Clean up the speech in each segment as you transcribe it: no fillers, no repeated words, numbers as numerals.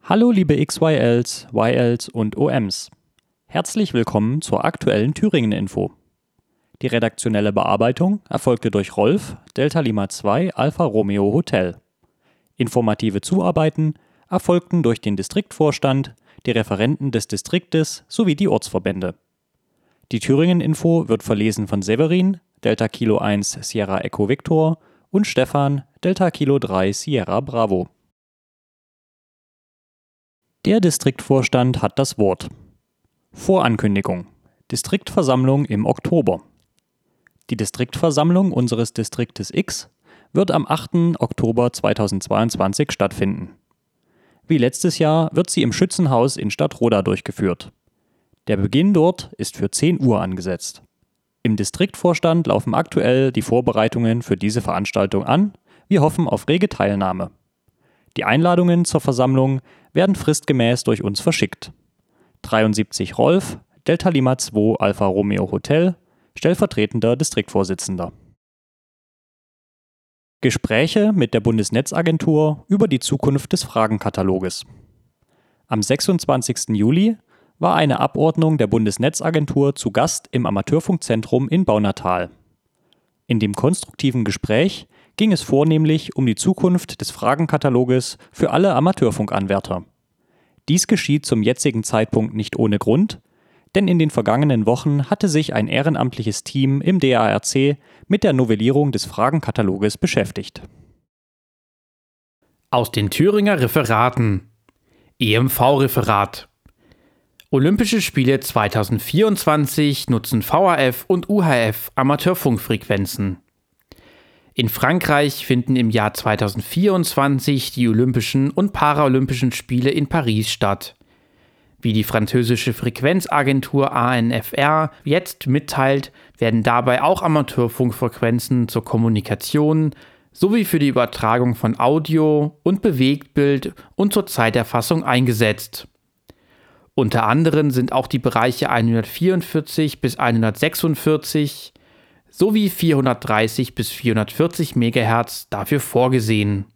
Hallo liebe XYLs, YLs und OMs. Herzlich willkommen zur aktuellen Thüringen-Info. Die redaktionelle Bearbeitung erfolgte durch Rolf, Delta Lima 2, Alfa Romeo Hotel. Informative Zuarbeiten erfolgten durch den Distriktvorstand, die Referenten des Distriktes sowie die Ortsverbände. Die Thüringen-Info wird verlesen von Severin, Delta Kilo 1 Sierra Echo Victor und Stefan, Delta Kilo 3 Sierra Bravo. Der Distriktvorstand hat das Wort. Vorankündigung. Distriktversammlung im Oktober. Die Distriktversammlung unseres Distriktes X wird am 8. Oktober 2022 stattfinden. Wie letztes Jahr wird sie im Schützenhaus in Stadtroda durchgeführt. Der Beginn dort ist für 10 Uhr angesetzt. Im Distriktvorstand laufen aktuell die Vorbereitungen für diese Veranstaltung an. Wir hoffen auf rege Teilnahme. Die Einladungen zur Versammlung werden fristgemäß durch uns verschickt. 73 Rolf, Delta Lima 2 Alfa Romeo Hotel, stellvertretender Distriktvorsitzender. Gespräche mit der Bundesnetzagentur über die Zukunft des Fragenkataloges. Am 26. Juli war eine Abordnung der Bundesnetzagentur zu Gast im Amateurfunkzentrum in Baunatal. In dem konstruktiven Gespräch ging es vornehmlich um die Zukunft des Fragenkataloges für alle Amateurfunkanwärter. Dies geschieht zum jetzigen Zeitpunkt nicht ohne Grund, denn in den vergangenen Wochen hatte sich ein ehrenamtliches Team im DARC mit der Novellierung des Fragenkataloges beschäftigt. Aus den Thüringer Referaten. EMV-Referat. Olympische Spiele 2024 nutzen VHF und UHF Amateurfunkfrequenzen. In Frankreich finden im Jahr 2024 die Olympischen und Paralympischen Spiele in Paris statt. Wie die französische Frequenzagentur ANFR jetzt mitteilt, werden dabei auch Amateurfunkfrequenzen zur Kommunikation sowie für die Übertragung von Audio und Bewegtbild und zur Zeiterfassung eingesetzt. Unter anderem sind auch die Bereiche 144 bis 146 sowie 430 bis 440 MHz dafür vorgesehen.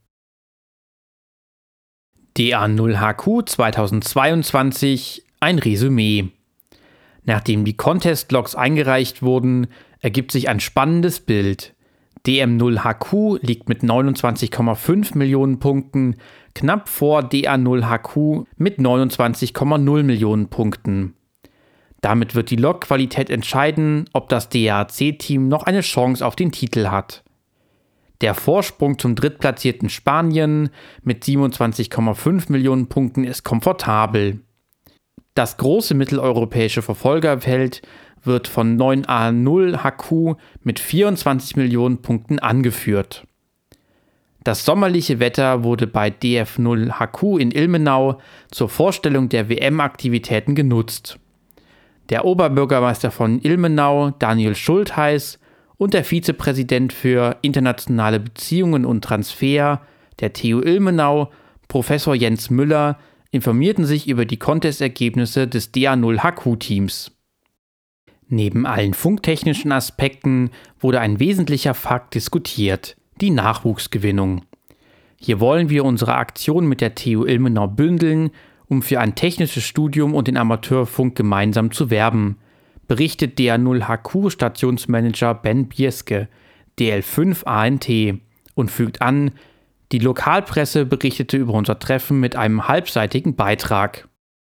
DA0HQ 2022, ein Resümee. Nachdem die Contest-Logs eingereicht wurden, ergibt sich ein spannendes Bild. DM0HQ liegt mit 29,5 Millionen Punkten knapp vor DA0HQ mit 29,0 Millionen Punkten. Damit wird die Logqualität entscheiden, ob das DAC-Team noch eine Chance auf den Titel hat. Der Vorsprung zum drittplatzierten Spanien mit 27,5 Millionen Punkten ist komfortabel. Das große mitteleuropäische Verfolgerfeld wird von 9A0HQ mit 24 Millionen Punkten angeführt. Das sommerliche Wetter wurde bei DF0HQ in Ilmenau zur Vorstellung der WM-Aktivitäten genutzt. Der Oberbürgermeister von Ilmenau, Daniel Schultheiß, und der Vizepräsident für internationale Beziehungen und Transfer der TU Ilmenau, Professor Jens Müller, informierten sich über die Contestergebnisse des DA0HQ-Teams. Neben allen funktechnischen Aspekten wurde ein wesentlicher Fakt diskutiert: die Nachwuchsgewinnung. Hier wollen wir unsere Aktion mit der TU Ilmenau bündeln, um für ein technisches Studium und den Amateurfunk gemeinsam zu werben, berichtet DA0HQ-Stationsmanager Ben Bierske, DL5 ANT, und fügt an, die Lokalpresse berichtete über unser Treffen mit einem halbseitigen Beitrag.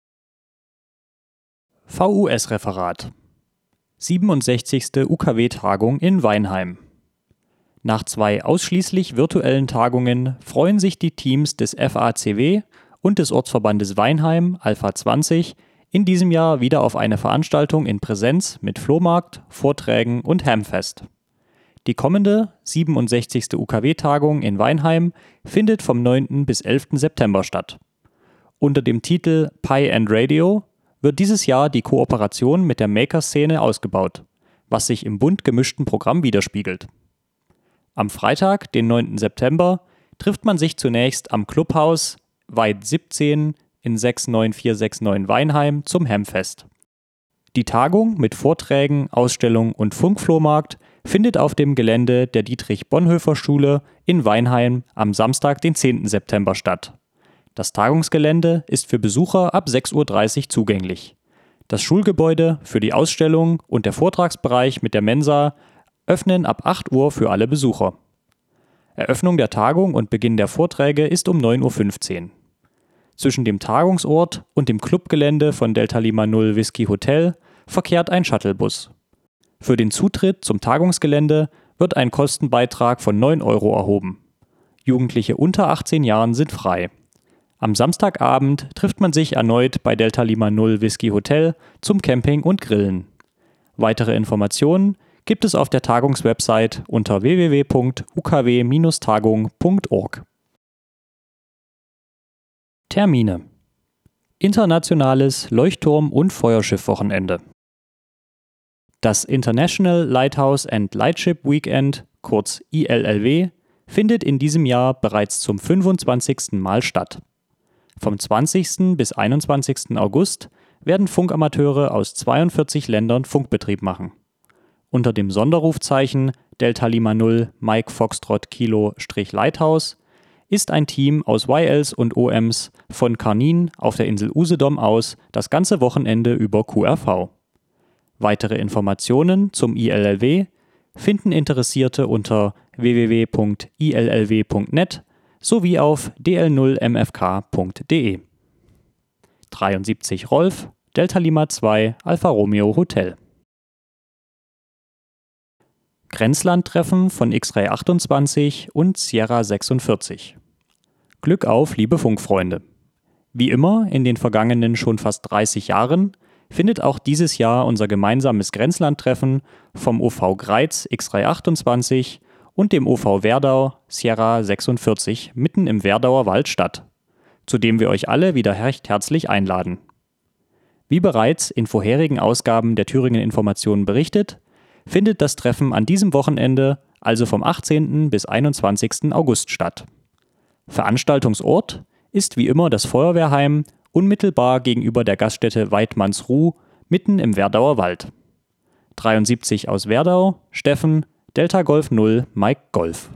VUS-Referat. 67. UKW-Tagung in Weinheim. Nach 2 ausschließlich virtuellen Tagungen freuen sich die Teams des FACW und des Ortsverbandes Weinheim Alpha 20 in diesem Jahr wieder auf eine Veranstaltung in Präsenz mit Flohmarkt, Vorträgen und Hamfest. Die kommende 67. UKW-Tagung in Weinheim findet vom 9. bis 11. September statt. Unter dem Titel Pi and Radio wird dieses Jahr die Kooperation mit der Maker-Szene ausgebaut, was sich im bunt gemischten Programm widerspiegelt. Am Freitag, den 9. September, trifft man sich zunächst am Clubhaus Weit 17 in 69469 Weinheim zum Hamfest. Die Tagung mit Vorträgen, Ausstellung und Funkflohmarkt findet auf dem Gelände der Dietrich-Bonhoeffer-Schule in Weinheim am Samstag, den 10. September statt. Das Tagungsgelände ist für Besucher ab 6:30 Uhr zugänglich. Das Schulgebäude für die Ausstellung und der Vortragsbereich mit der Mensa öffnen ab 8 Uhr für alle Besucher. Eröffnung der Tagung und Beginn der Vorträge ist um 9:15 Uhr. Zwischen dem Tagungsort und dem Clubgelände von Delta Lima 0 Whisky Hotel verkehrt ein Shuttlebus. Für den Zutritt zum Tagungsgelände wird ein Kostenbeitrag von 9 Euro erhoben. Jugendliche unter 18 Jahren sind frei. Am Samstagabend trifft man sich erneut bei Delta Lima 0 Whisky Hotel zum Camping und Grillen. Weitere Informationen gibt es auf der Tagungswebsite unter www.ukw-tagung.org. Termine: Internationales Leuchtturm- und Feuerschiff-Wochenende. Das International Lighthouse and Lightship Weekend, kurz ILLW, findet in diesem Jahr bereits zum 25. Mal statt. Vom 20. bis 21. August werden Funkamateure aus 42 Ländern Funkbetrieb machen. Unter dem Sonderrufzeichen Delta Lima 0 Mike Foxtrot Kilo-Lighthouse ist ein Team aus YLs und OMs von Karnin auf der Insel Usedom aus das ganze Wochenende über QRV. Weitere Informationen zum ILLW finden Interessierte unter www.illw.net sowie auf dl0mfk.de. 73 Rolf, Delta Lima 2 Alfa Romeo Hotel. Grenzlandtreffen von X-Ray 28 und Sierra 46. Glück auf, liebe Funkfreunde! Wie immer in den vergangenen schon fast 30 Jahren findet auch dieses Jahr unser gemeinsames Grenzlandtreffen vom OV Greiz X-Ray 28 und dem OV Werdau Sierra 46 mitten im Werdauer Wald statt, zu dem wir euch alle wieder recht herzlich einladen. Wie bereits in vorherigen Ausgaben der Thüringen Informationen berichtet, findet das Treffen an diesem Wochenende, also vom 18. bis 21. August statt. Veranstaltungsort ist wie immer das Feuerwehrheim unmittelbar gegenüber der Gaststätte Weidmannsruh mitten im Werdauer Wald. 73 aus Werdau, Steffen, Delta Golf 0, Mike Golf.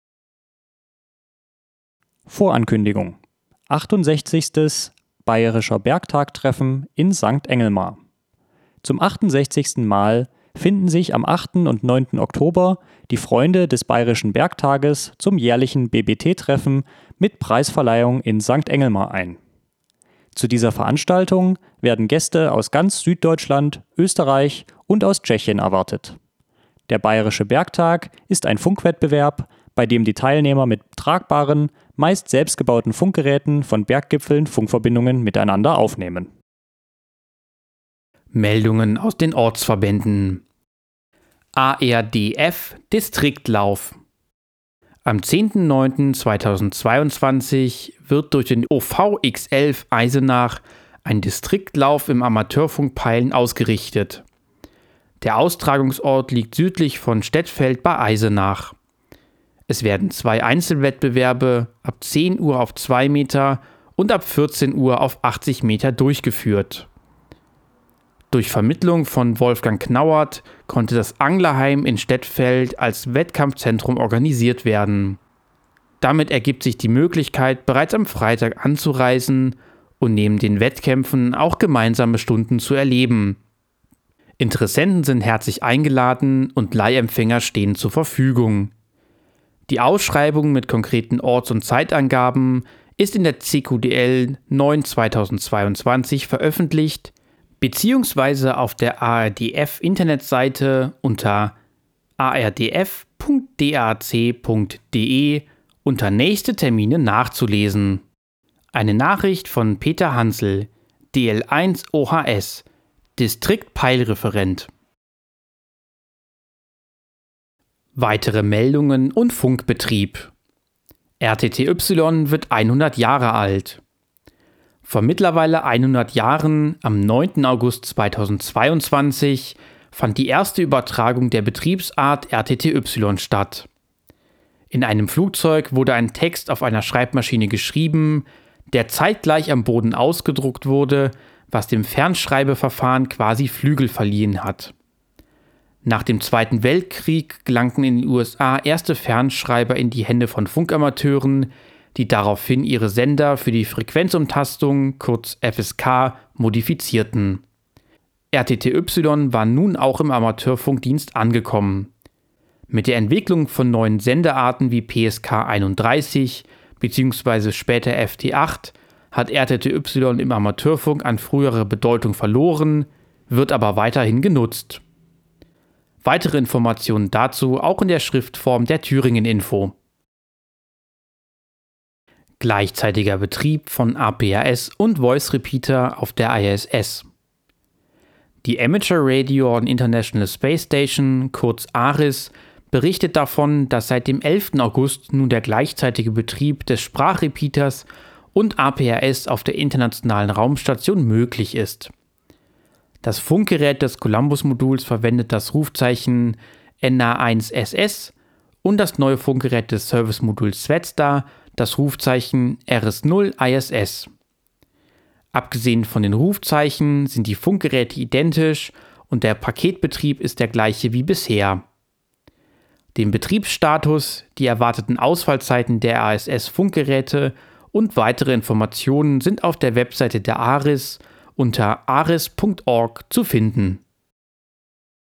Vorankündigung: 68. Bayerischer Bergtagtreffen in St. Engelmar. Zum 68. Mal finden sich am 8. und 9. Oktober die Freunde des Bayerischen Bergtages zum jährlichen BBT-Treffen mit Preisverleihung in St. Engelmar ein. Zu dieser Veranstaltung werden Gäste aus ganz Süddeutschland, Österreich und aus Tschechien erwartet. Der Bayerische Bergtag ist ein Funkwettbewerb, bei dem die Teilnehmer mit tragbaren, meist selbstgebauten Funkgeräten von Berggipfeln Funkverbindungen miteinander aufnehmen. Meldungen aus den Ortsverbänden. ARDF Distriktlauf. Am 10.09.2022 wird durch den OVX11 Eisenach ein Distriktlauf im Amateurfunk Peilen ausgerichtet. Der Austragungsort liegt südlich von Stettfeld bei Eisenach. Es werden 2 Einzelwettbewerbe ab 10 Uhr auf 2 Meter und ab 14 Uhr auf 80 Meter durchgeführt. Durch Vermittlung von Wolfgang Knauert konnte das Anglerheim in Stettfeld als Wettkampfzentrum organisiert werden. Damit ergibt sich die Möglichkeit, bereits am Freitag anzureisen und neben den Wettkämpfen auch gemeinsame Stunden zu erleben. Interessenten sind herzlich eingeladen und Leihempfänger stehen zur Verfügung. Die Ausschreibung mit konkreten Orts- und Zeitangaben ist in der CQDL 9/2022 veröffentlicht beziehungsweise auf der ARDF-Internetseite unter ardf.dac.de unter nächste Termine nachzulesen. Eine Nachricht von Peter Hansel, DL1 OHS, Distrikt-Peilreferent. Weitere Meldungen und Funkbetrieb. RTTY wird 100 Jahre alt. Vor mittlerweile 100 Jahren, am 9. August 2022, fand die erste Übertragung der Betriebsart RTTY statt. In einem Flugzeug wurde ein Text auf einer Schreibmaschine geschrieben, der zeitgleich am Boden ausgedruckt wurde, was dem Fernschreibeverfahren quasi Flügel verliehen hat. Nach dem Zweiten Weltkrieg gelangten in den USA erste Fernschreiber in die Hände von Funkamateuren, die daraufhin ihre Sender für die Frequenzumtastung, kurz FSK, modifizierten. RTTY war nun auch im Amateurfunkdienst angekommen. Mit der Entwicklung von neuen Sendearten wie PSK 31 bzw. später FT8 hat RTTY im Amateurfunk an frühere Bedeutung verloren, wird aber weiterhin genutzt. Weitere Informationen dazu auch in der Schriftform der Thüringen-Info. Gleichzeitiger Betrieb von APRS und Voice Repeater auf der ISS. Die Amateur Radio and International Space Station, kurz ARIS, berichtet davon, dass seit dem 11. August nun der gleichzeitige Betrieb des Sprachrepeaters und APRS auf der Internationalen Raumstation möglich ist. Das Funkgerät des Columbus-Moduls verwendet das Rufzeichen NA1SS und das neue Funkgerät des Service-Moduls SWETSTAR das Rufzeichen RS0 ISS. Abgesehen von den Rufzeichen sind die Funkgeräte identisch und der Paketbetrieb ist der gleiche wie bisher. Den Betriebsstatus, die erwarteten Ausfallzeiten der ASS-Funkgeräte und weitere Informationen sind auf der Webseite der ARIS unter aris.org zu finden.